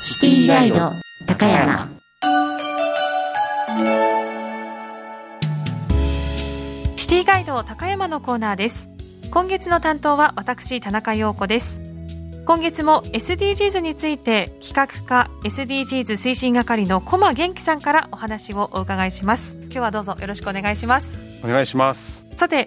シティガイド高山。 シティガイド高山のコーナーです。今月の担当は私田中陽子です。今月も SDGs について企画課 SDGs 推進係の駒元気さんからお話をお伺いします。今日はどうぞよろしくお願いします。 お願いします。 さて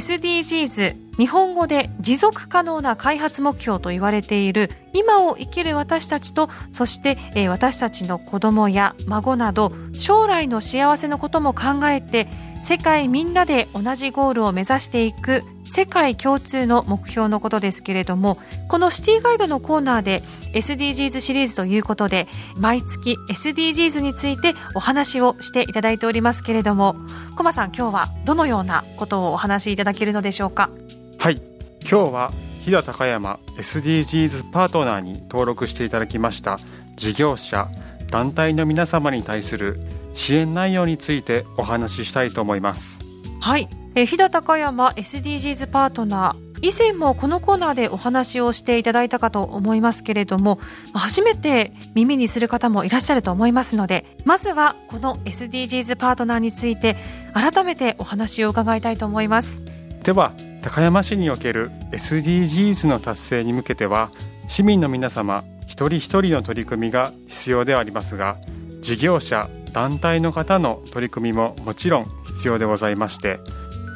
SDGs、 日本語で持続可能な開発目標と言われている今を生きる私たちと、そして、私たちの子供や孫など将来の幸せのことも考えて、世界みんなで同じゴールを目指していく世界共通の目標のことですけれども、このシティガイドのコーナーで SDGs シリーズということで毎月 SDGs についてお話をしていただいておりますけれども、コマさん、今日はどのようなことをお話しいただけるのでしょうか。 はい、今日は飛騨高山 SDGs パートナーに登録していただきました事業者団体の皆様に対する支援内容についてお話ししたいと思います。 はい、飛騨高山 SDGs パートナー、以前もこのコーナーでお話をしていただいたかと思いますけれども、初めて耳にする方もいらっしゃると思いますので、まずはこの SDGs パートナーについて改めてお話を伺いたいと思います。 では高山市における SDGs の達成に向けては、市民の皆様一人一人の取り組みが必要ではありますが、事業者団体の方の取り組みももちろん必要でございまして、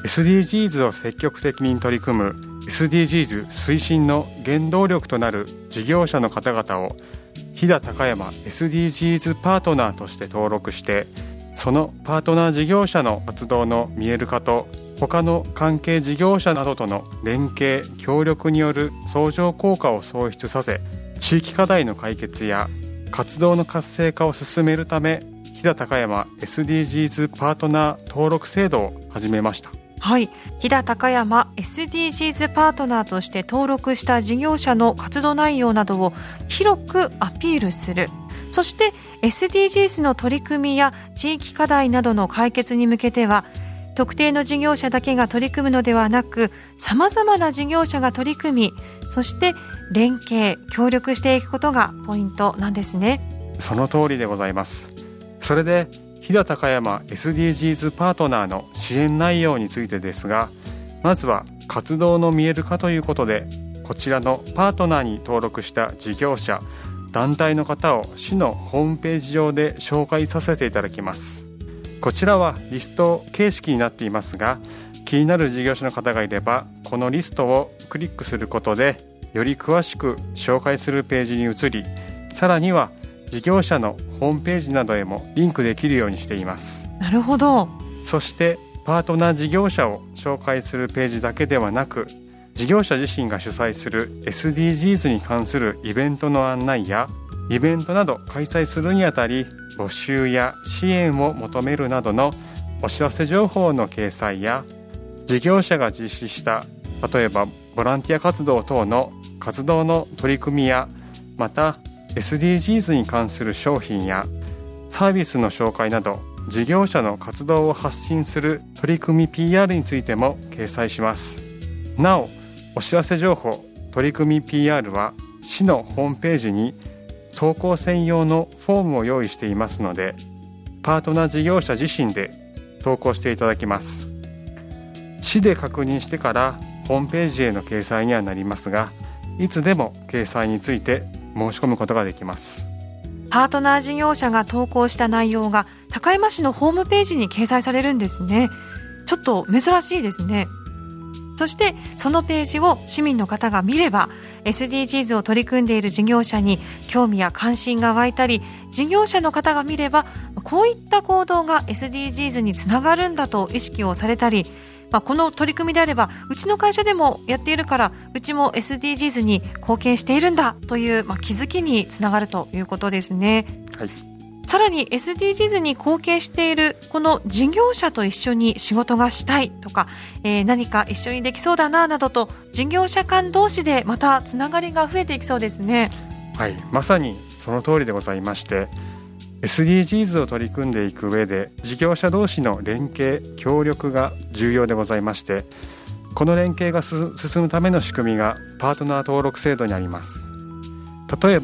SDGs を積極的に取り組む SDGs 推進の原動力となる事業者の方々を飛騨高山 SDGs パートナーとして登録して、そのパートナー事業者の活動の見える化と他の関係事業者などとの連携協力による相乗効果を創出させ、地域課題の解決や活動の活性化を進めるため、飛騨高山 SDGs パートナー登録制度を始めました。 はい、飛騨高山 SDGs パートナーとして登録した事業者の活動内容などを広くアピールする、そして SDGs の取り組みや地域課題などの解決に向けては、特定の事業者だけが取り組むのではなく、さまざまな事業者が取り組み、そして連携協力していくことがポイントなんですね。 その通りでございます。それで飛騨高山 SDGs パートナーの支援内容についてですが、まずは活動の見える化ということで、こちらのパートナーに登録した事業者団体の方を市のホームページ上で紹介させていただきます。こちらはリスト形式になっていますが、気になる事業者の方がいればこのリストをクリックすることでより詳しく紹介するページに移り、さらには事業者のホームページなどへもリンクできるようにしています。 なるほど。 そしてパートナー事業者を紹介するページだけではなく、事業者自身が主催する SDGs に関するイベントの案内やイベントなど開催するにあたり募集や支援を求めるなどのお知らせ情報の掲載や、事業者が実施した例えばボランティア活動等の活動の取り組みや、また SDGs に関する商品やサービスの紹介など事業者の活動を発信する取り組み PR についても掲載します。なお、お知らせ情報、取り組み PR は市のホームページに投稿専用のフォームを用意していますので、パートナー事業者自身で投稿していただきます。市で確認してからホームページへの掲載にはなりますが、いつでも掲載について申し込むことができます。 パートナー事業者が投稿した内容が高山市のホームページに掲載されるんですね。ちょっと珍しいですね。そしてそのページを市民の方が見れば、 SDGs を取り組んでいる事業者に興味や関心が湧いたり、事業者の方が見ればこういった行動が SDGs につながるんだと意識をされたり、この取り組みであればうちの会社でもやっているからうちも SDGs に貢献しているんだという、気づきにつながるということですね。 はい、 さらに SDGs に貢献しているこの事業者と一緒に仕事がしたいとか、何か一緒にできそうだななどと事業者間同士でまたつながりが増えていきそうですね。 はい、まさにその通りでございまして、SDGs を取り組んでいく上で事業者同士の連携協力が重要でございまして、この連携が進むための仕組みがパートナー登録制度にあります。例えば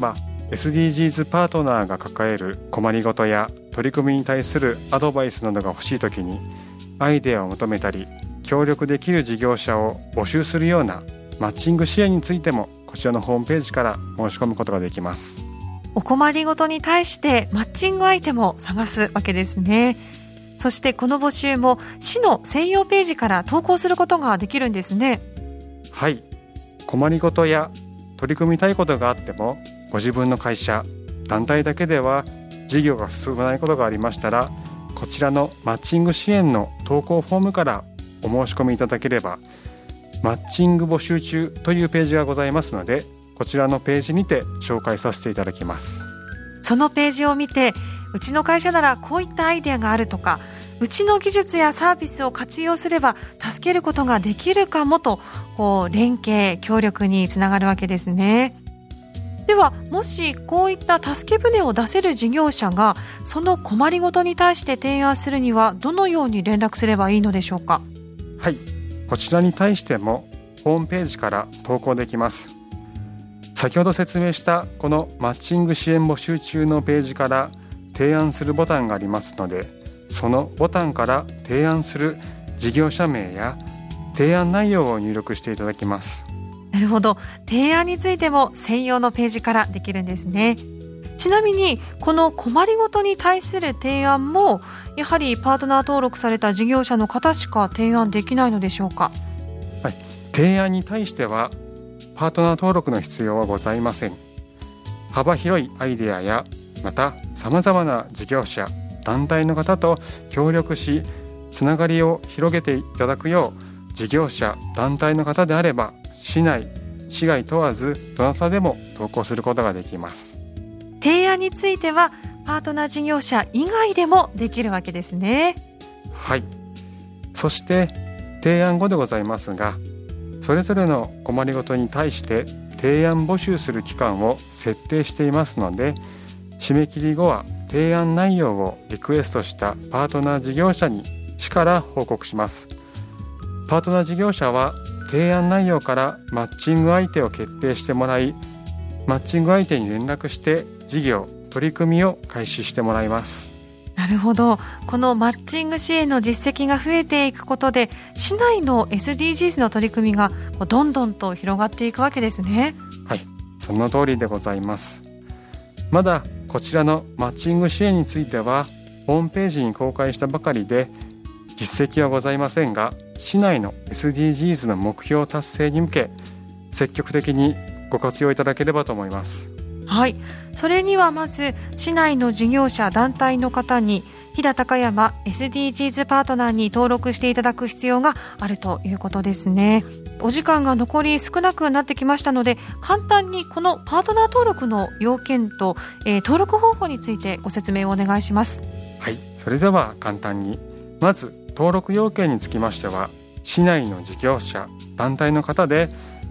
SDGs パートナーが抱える困りごとや取り組みに対するアドバイスなどが欲しいときに、アイデアを求めたり協力できる事業者を募集するようなマッチング支援についても、こちらのホームページから申し込むことができます。 お困りごとに対してマッチング相手も探すわけですね。そしてこの募集も市の専用ページから投稿することができるんですね。 はい、困りごとや取り組みたいことがあっても、ご自分の会社、団体だけでは事業が進まないことがありましたら、こちらのマッチング支援の投稿フォームからお申し込みいただければ、マッチング募集中というページがございますので、こちらのページにて紹介させていただきます。 そのページを見て、うちの会社ならこういったアイデアがあるとか、うちの技術やサービスを活用すれば助けることができるかもと、連携協力につながるわけですね。では、もしこういった助け舟を出せる事業者がその困りごとに対して提案するには、どのように連絡すればいいのでしょうか。 はい、こちらに対してもホームページから投稿できます。先ほど説明したこのマッチング支援募集中のページから提案するボタンがありますので、そのボタンから提案する事業者名や提案内容を入力していただきます。 なるほど、提案についても専用のページからできるんですね。ちなみにこの困りごとに対する提案も、やはりパートナー登録された事業者の方しか提案できないのでしょうか。 はい、提案に対してはパートナー登録の必要はございません。幅広いアイデアや、またさまざまな事業者、団体の方と協力し、つながりを広げていただくよう、事業者、団体の方であれば市内、市外問わずどなたでも投稿することができます。 提案についてはパートナー事業者以外でもできるわけですね。 はい、そして提案後でございますが、それぞれの困りごとに対して提案募集する期間を設定していますので、締め切り後は提案内容をリクエストしたパートナー事業者に市から報告します。パートナー事業者は提案内容からマッチング相手を決定してもらい、マッチング相手に連絡して事業、取り組みを開始してもらいます。 なるほど、このマッチング支援の実績が増えていくことで、市内の SDGs の取り組みがどんどんと広がっていくわけですね。 はい、その通りでございます。まだこちらのマッチング支援についてはホームページに公開したばかりで実績はございませんが、市内の SDGs の目標達成に向け積極的にご活用いただければと思います。 はい、それにはまず市内の事業者団体の方に飛騨高山 SDGs パートナーに登録していただく必要があるということですね。お時間が残り少なくなってきましたので、簡単にこのパートナー登録の要件と、登録方法についてご説明をお願いします。 はい、それでは簡単に、まず登録要件につきましては、市内の事業者団体の方で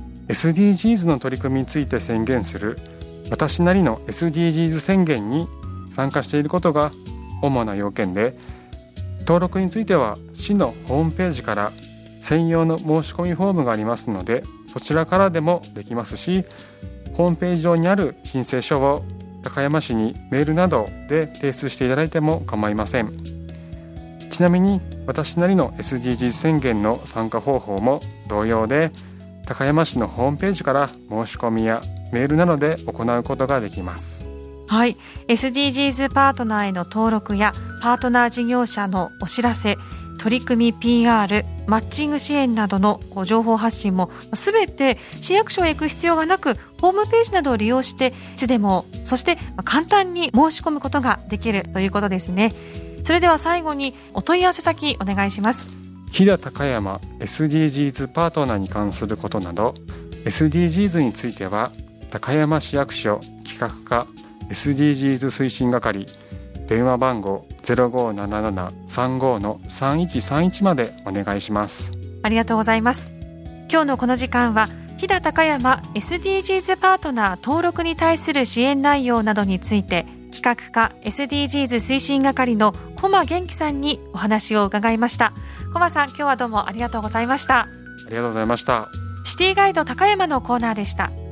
SDGs の取り組みについて宣言する私なりの SDGs 宣言に参加していることが主な要件で、登録については市のホームページから専用の申し込みフォームがありますので、そちらからでもできますし、ホームページ上にある申請書を高山市にメールなどで提出していただいても構いません。ちなみに私なりの SDGs 宣言の参加方法も同様で、高山市のホームページから申し込みやメールなどで行うことができます。 はい、SDGs パートナーへの登録やパートナー事業者のお知らせ、取り組み PR、マッチング支援などの情報発信もすべて市役所へ行く必要がなく、ホームページなどを利用していつでも、そして簡単に申し込むことができるということですね。それでは最後にお問い合わせ先お願いします。 飛騨高山 SDGs パートナーに関することなど SDGs については高山市役所企画課 SDGs 推進係、電話番号 0577-35-3131 までお願いします。 ありがとうございます。今日のこの時間は飛騨高山 SDGs パートナー登録に対する支援内容などについて、企画課 SDGs 推進係の駒元気さんにお話を伺いました。駒さん、今日はどうもありがとうございました。 ありがとうございました。 シティガイド高山のコーナーでした。